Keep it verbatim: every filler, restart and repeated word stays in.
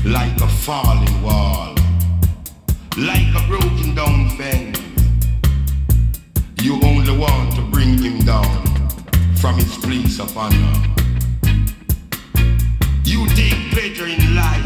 like a falling wall, like a broken down fence. You only want to bring him down from his place of honor. You take